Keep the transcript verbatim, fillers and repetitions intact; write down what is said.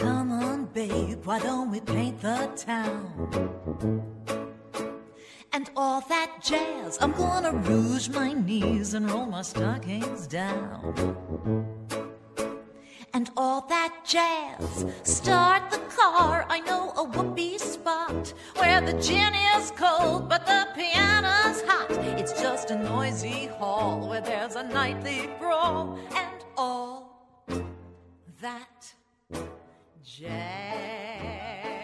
come on, babe, why don't we paint the town? And all that jazz, I'm gonna rouge my knees and roll my stockings down. And all that jazz, start the car, I know a whoopee spot where the gin is cold but the piano's hot. It's just a noisy hall where there's a nightly brawl. And all that jazz.